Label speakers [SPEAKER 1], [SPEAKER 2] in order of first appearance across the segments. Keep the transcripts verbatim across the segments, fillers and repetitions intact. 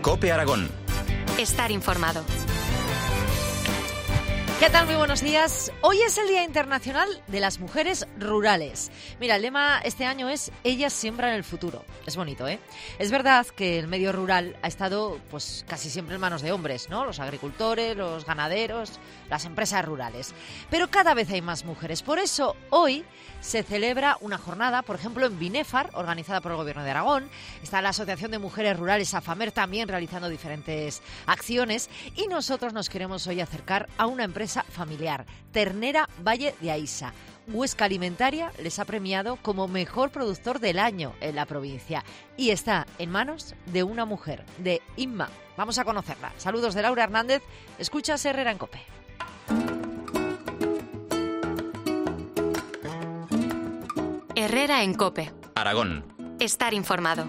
[SPEAKER 1] COPE Aragón.
[SPEAKER 2] Estar informado.
[SPEAKER 3] ¿Qué tal? Muy buenos días. Hoy es el Día Internacional de las Mujeres Rurales. Mira, el lema este año es Ellas siembran el futuro. Es bonito, ¿eh? Es verdad que el medio rural ha estado pues casi siempre en manos de hombres, ¿no? Los agricultores, los ganaderos, las empresas rurales. Pero cada vez hay más mujeres. Por eso hoy se celebra una jornada, por ejemplo, en Binéfar, organizada por el Gobierno de Aragón. Está la Asociación de Mujeres Rurales, AFAMER, también realizando diferentes acciones. Y nosotros nos queremos hoy acercar a una empresa familiar, Ternera Valle de Aísa. Huesca Alimentaria les ha premiado como mejor productor del año en la provincia y está en manos de una mujer, de Inma. Vamos a conocerla. Saludos de Laura Hernández. Escuchas Herrera en COPE.
[SPEAKER 2] Herrera en COPE.
[SPEAKER 1] Aragón.
[SPEAKER 2] Estar informado.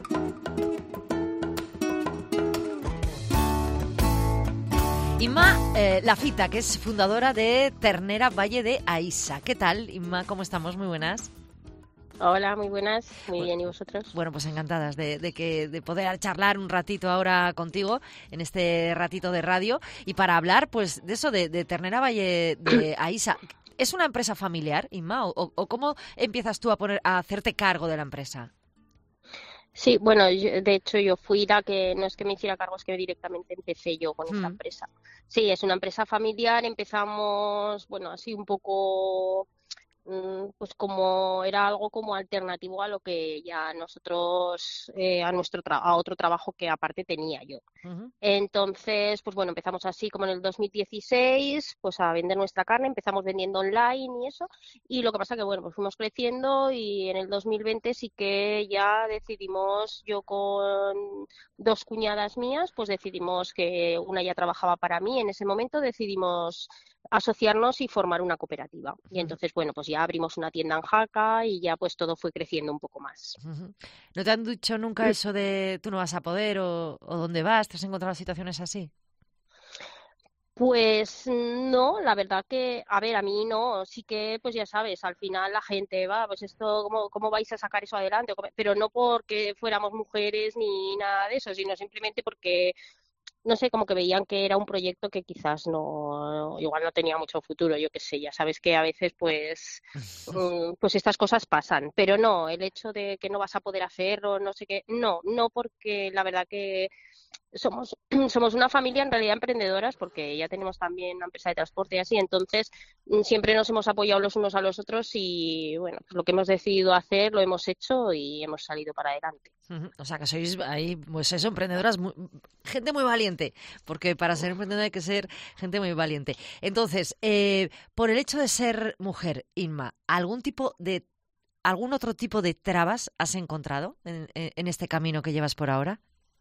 [SPEAKER 3] Inma eh, Lafita, que es fundadora de Ternera Valle de Aísa. ¿Qué tal, Inma? ¿Cómo estamos? Muy buenas.
[SPEAKER 4] Hola, muy buenas. Muy bien, ¿y vosotros?
[SPEAKER 3] Bueno, pues encantadas de, de, que, de poder charlar un ratito ahora contigo en este ratito de radio y para hablar pues de eso, de, de Ternera Valle de Aísa. ¿Es una empresa familiar, Inma? ¿O, o cómo empiezas tú a, poner, a hacerte cargo de la empresa?
[SPEAKER 4] Sí, bueno, yo, de hecho yo fui la que, no es que me hiciera cargo, es que directamente empecé yo con esta
[SPEAKER 3] Mm.
[SPEAKER 4] empresa. Sí, es una empresa familiar, empezamos, bueno, así un poco, mm, pues como era algo como alternativo a lo que ya nosotros, eh, a nuestro tra- a otro trabajo que aparte tenía yo.
[SPEAKER 3] Uh-huh.
[SPEAKER 4] Entonces, pues bueno, empezamos así como en el dos mil dieciséis, pues a vender nuestra carne, empezamos vendiendo online y eso, y lo que pasa que bueno, pues fuimos creciendo y en el dos mil veinte sí que ya decidimos, yo con dos cuñadas mías, pues decidimos que una ya trabajaba para mí, en ese momento decidimos asociarnos y formar una cooperativa. Y entonces, bueno, pues ya abrimos una tienda en Jaca y ya pues todo fue creciendo un poco más.
[SPEAKER 3] Uh-huh. ¿No te han dicho nunca eso de tú no vas a poder o, o dónde vas? ¿Te has encontrado situaciones así?
[SPEAKER 4] Pues no, la verdad que, a ver, a mí no, sí que, pues ya sabes, al final la gente va, pues esto, ¿cómo, cómo vais a sacar eso adelante? Pero no porque fuéramos mujeres ni nada de eso, sino simplemente porque, no sé, como que veían que era un proyecto que quizás no, igual no tenía mucho futuro, yo qué sé, ya sabes que a veces pues, mm, pues estas cosas pasan, pero no, el hecho de que no vas a poder hacerlo, no sé qué, no, no porque la verdad que somos, somos una familia en realidad emprendedoras porque ya tenemos también una empresa de transporte y así, entonces mm, siempre nos hemos apoyado los unos a los otros y bueno, pues lo que hemos decidido hacer lo hemos hecho y hemos salido para adelante.
[SPEAKER 3] Uh-huh. O sea, que sois ahí, pues eso, emprendedoras, muy, gente muy valiente, porque para ser emprendedora hay que ser gente muy valiente. Entonces, eh, por el hecho de ser mujer, Inma, ¿algún tipo de, algún otro tipo de trabas has encontrado en, en este camino que llevas por ahora?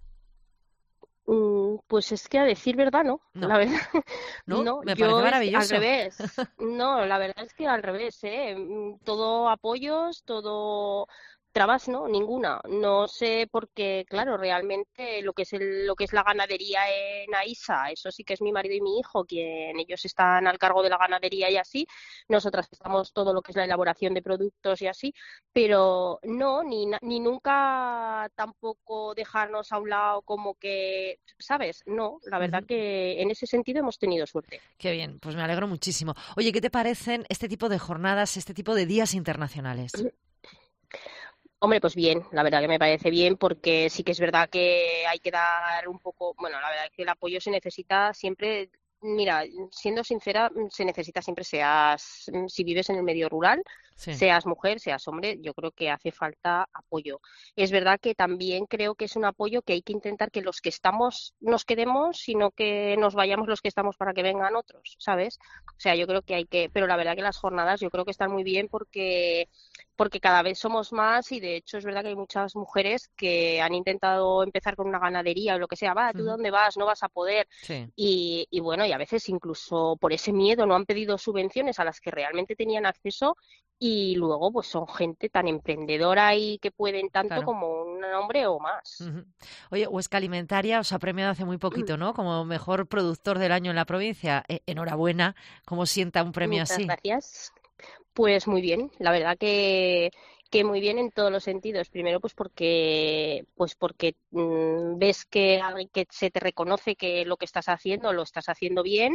[SPEAKER 4] Mm, Pues es que a decir verdad, no,
[SPEAKER 3] No.
[SPEAKER 4] la verdad,
[SPEAKER 3] ¿No?
[SPEAKER 4] no,
[SPEAKER 3] Me
[SPEAKER 4] yo
[SPEAKER 3] parece
[SPEAKER 4] es al
[SPEAKER 3] maravilloso.
[SPEAKER 4] revés, no, la verdad es que al revés, ¿eh? Mm, Todo apoyos, todo trabas, no, ninguna, no sé porque, claro, realmente lo que es el, lo que es la ganadería en Aísa, eso sí que es mi marido y mi hijo, quien ellos están al cargo de la ganadería y así, nosotras estamos todo lo que es la elaboración de productos y así, pero no, ni, na- ni nunca tampoco dejarnos a un lado como que, ¿sabes? No, la verdad
[SPEAKER 3] Uh-huh.
[SPEAKER 4] que en ese sentido hemos tenido suerte.
[SPEAKER 3] Qué bien, pues me alegro muchísimo. Oye, ¿qué te parecen este tipo de jornadas, este tipo de días internacionales?
[SPEAKER 4] Hombre, pues bien, la verdad que me parece bien porque sí que es verdad que hay que dar un poco, bueno, la verdad que el apoyo se necesita siempre, mira, siendo sincera, se necesita siempre seas, si vives en el medio rural,
[SPEAKER 3] Sí.
[SPEAKER 4] seas mujer, seas hombre, yo creo que hace falta apoyo. Es verdad que también creo que es un apoyo que hay que intentar que los que estamos nos quedemos, sino que nos vayamos los que estamos para que vengan otros, ¿sabes? O sea, yo creo que hay que, pero la verdad que las jornadas yo creo que están muy bien porque porque cada vez somos más y de hecho es verdad que hay muchas mujeres que han intentado empezar con una ganadería o lo que sea, va, ¿tú
[SPEAKER 3] Uh-huh.
[SPEAKER 4] dónde vas? No vas a poder.
[SPEAKER 3] Sí.
[SPEAKER 4] Y, y bueno, y a veces incluso por ese miedo no han pedido subvenciones a las que realmente tenían acceso y luego pues son gente tan emprendedora y que pueden tanto
[SPEAKER 3] Claro.
[SPEAKER 4] como un hombre o más.
[SPEAKER 3] Uh-huh. Oye, Huesca Alimentaria os ha premiado hace muy poquito, ¿no? Como mejor productor del año en la provincia. Eh, enhorabuena, ¿cómo sienta un premio
[SPEAKER 4] Muchas
[SPEAKER 3] así?
[SPEAKER 4] gracias. Pues muy bien, la verdad que que muy bien en todos los sentidos. Primero, pues porque pues porque mmm, ves que, que se te reconoce que lo que estás haciendo lo estás haciendo bien.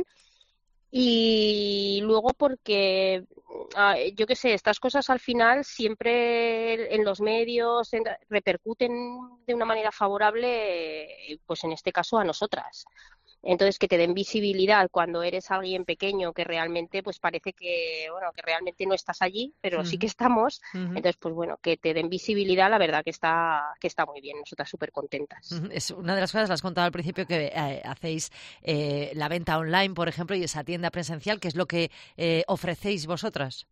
[SPEAKER 4] Y luego porque, yo qué sé, estas cosas al final siempre en los medios en, repercuten de una manera favorable, pues en este caso a nosotras. Entonces, que te den visibilidad cuando eres alguien pequeño que realmente, pues parece que, bueno, que realmente no estás allí, pero uh-huh. sí que estamos. Uh-huh. Entonces, pues bueno, que te den visibilidad, la verdad que está que está muy bien. Nosotras súper contentas.
[SPEAKER 3] Uh-huh. Es una de las cosas, las has contado al principio, que eh, hacéis eh, la venta online, por ejemplo, y esa tienda presencial, ¿qué es lo que eh, ofrecéis vosotras?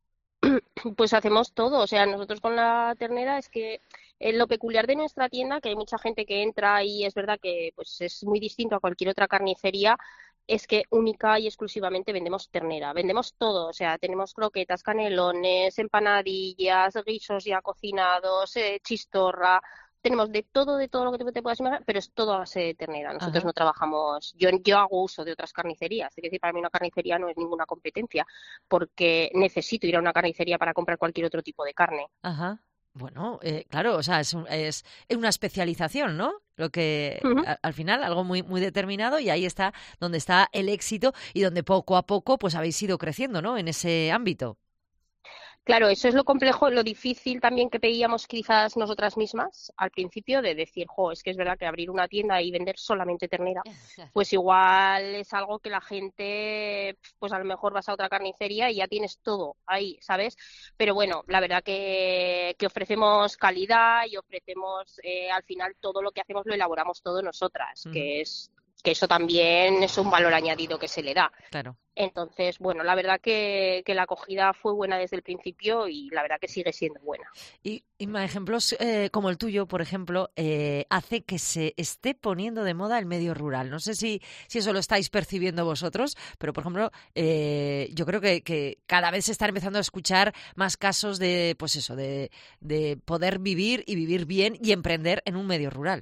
[SPEAKER 4] Pues hacemos todo. O sea, nosotros con la ternera es que Eh, lo peculiar de nuestra tienda, que hay mucha gente que entra y es verdad que pues es muy distinto a cualquier otra carnicería, es que única y exclusivamente vendemos ternera. Vendemos todo, o sea, tenemos croquetas, canelones, empanadillas, guisos ya cocinados, eh, chistorra. Tenemos de todo, de todo lo que te, te puedas imaginar, pero es todo a base de ternera. Nosotros Ajá. no trabajamos, yo, yo hago uso de otras carnicerías. Es decir, para mí una carnicería no es ninguna competencia, porque necesito ir a una carnicería para comprar cualquier otro tipo de carne.
[SPEAKER 3] Ajá. Bueno, eh, claro, o sea, es, un, es una especialización, ¿no? Lo que uh-huh. a, al final, algo muy muy determinado, y ahí está donde está el éxito y donde poco a poco pues habéis ido creciendo, ¿no? En ese ámbito.
[SPEAKER 4] Claro, eso es lo complejo, lo difícil también que veíamos quizás nosotras mismas al principio, de decir, jo, es que es verdad que abrir una tienda y vender solamente ternera, pues igual es algo que la gente, pues a lo mejor vas a otra carnicería y ya tienes todo ahí, ¿sabes? Pero bueno, la verdad que, que ofrecemos calidad y ofrecemos, eh, al final todo lo que hacemos lo elaboramos todo nosotras, mm. que es... que eso también es un valor añadido que se le da.
[SPEAKER 3] Claro.
[SPEAKER 4] Entonces, bueno, la verdad que, que la acogida fue buena desde el principio y la verdad que sigue siendo buena.
[SPEAKER 3] Y, y ejemplos eh, como el tuyo, por ejemplo, eh, hace que se esté poniendo de moda el medio rural. No sé si, si eso lo estáis percibiendo vosotros, pero, por ejemplo, eh, yo creo que, que cada vez se están empezando a escuchar más casos de, pues eso, de, de poder vivir y vivir bien y emprender en un medio rural.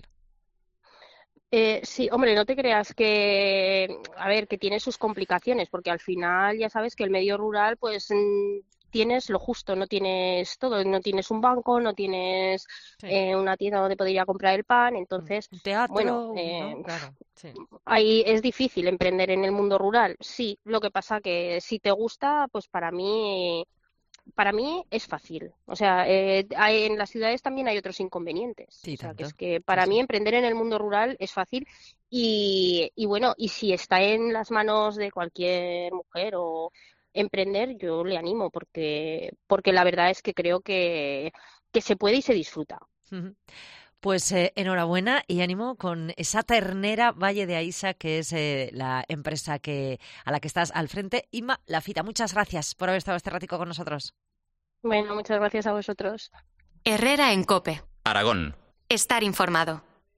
[SPEAKER 4] Eh, sí, hombre, no te creas que, a ver, que tiene sus complicaciones, porque al final ya sabes que el medio rural, pues tienes lo justo, no tienes todo, no tienes un banco, no tienes sí. eh, una tienda donde poder ir a comprar el pan, entonces,
[SPEAKER 3] un teatro,
[SPEAKER 4] bueno, eh,
[SPEAKER 3] ¿no? Claro, sí.
[SPEAKER 4] ahí es difícil emprender en el mundo rural, sí, lo que pasa que si te gusta, pues para mí... Para mí es fácil. O sea, eh, hay, en las ciudades también hay otros inconvenientes.
[SPEAKER 3] Sí,
[SPEAKER 4] o sea,
[SPEAKER 3] tanto.
[SPEAKER 4] que es que para sí, mí sí. emprender en el mundo rural es fácil y, y bueno, y si está en las manos de cualquier mujer o emprender, yo le animo porque porque la verdad es que creo que, que se puede y se disfruta.
[SPEAKER 3] Uh-huh. Pues eh, enhorabuena y ánimo con esa ternera Valle de Aísa, que es eh, la empresa que a la que estás al frente. Inma Lafita, muchas gracias por haber estado este ratico con nosotros.
[SPEAKER 4] Bueno, muchas gracias a vosotros.
[SPEAKER 2] Herrera en COPE.
[SPEAKER 1] Aragón.
[SPEAKER 2] Estar informado.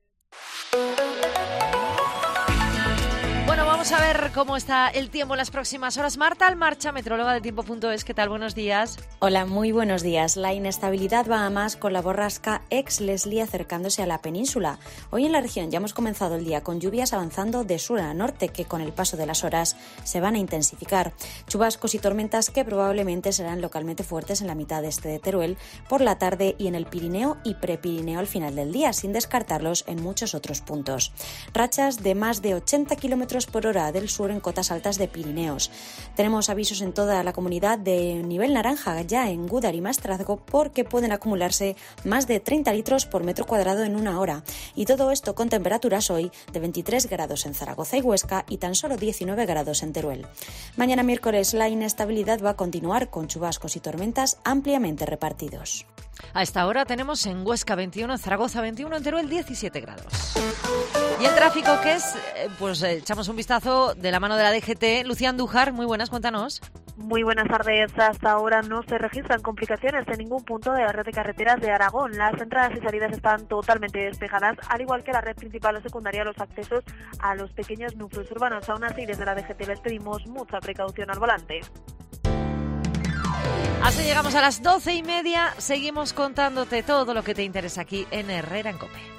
[SPEAKER 3] Bueno, vamos a ver cómo está el tiempo en las próximas horas. Marta Almarcha, metróloga de tiempo punto es. ¿Qué tal? Buenos días.
[SPEAKER 5] Hola, muy buenos días. La inestabilidad va a más con la borrasca ex-Leslie acercándose a la península. Hoy en la región ya hemos comenzado el día con lluvias avanzando de sur a norte, que con el paso de las horas se van a intensificar. Chubascos y tormentas que probablemente serán localmente fuertes en la mitad este de Teruel por la tarde y en el Pirineo y Prepirineo al final del día, sin descartarlos en muchos otros puntos. Rachas de más de ochenta kilómetros por hora del sur en cotas altas de Pirineos. Tenemos avisos en toda la comunidad de nivel naranja ya en Gúdar y Maestrazgo porque pueden acumularse más de treinta litros por metro cuadrado en una hora. Y todo esto con temperaturas hoy de veintitrés grados en Zaragoza y Huesca y tan solo diecinueve grados en Teruel. Mañana miércoles la inestabilidad va a continuar con chubascos y tormentas ampliamente repartidos.
[SPEAKER 3] A esta hora tenemos en Huesca veintiuno, en Zaragoza veintiuno, en Teruel diecisiete grados. ¿Y el tráfico qué es? Pues eh, echamos un vistazo de la mano de la D G T. Lucía Andújar, muy buenas, cuéntanos.
[SPEAKER 6] Muy buenas tardes. Hasta ahora no se registran complicaciones en ningún punto de la red de carreteras de Aragón. Las entradas y salidas están totalmente despejadas, al igual que la red principal o secundaria, los accesos a los pequeños núcleos urbanos. Aún así, desde la D G T les pedimos mucha precaución al volante.
[SPEAKER 3] Así llegamos a las doce y media. Seguimos contándote todo lo que te interesa aquí en Herrera en COPE.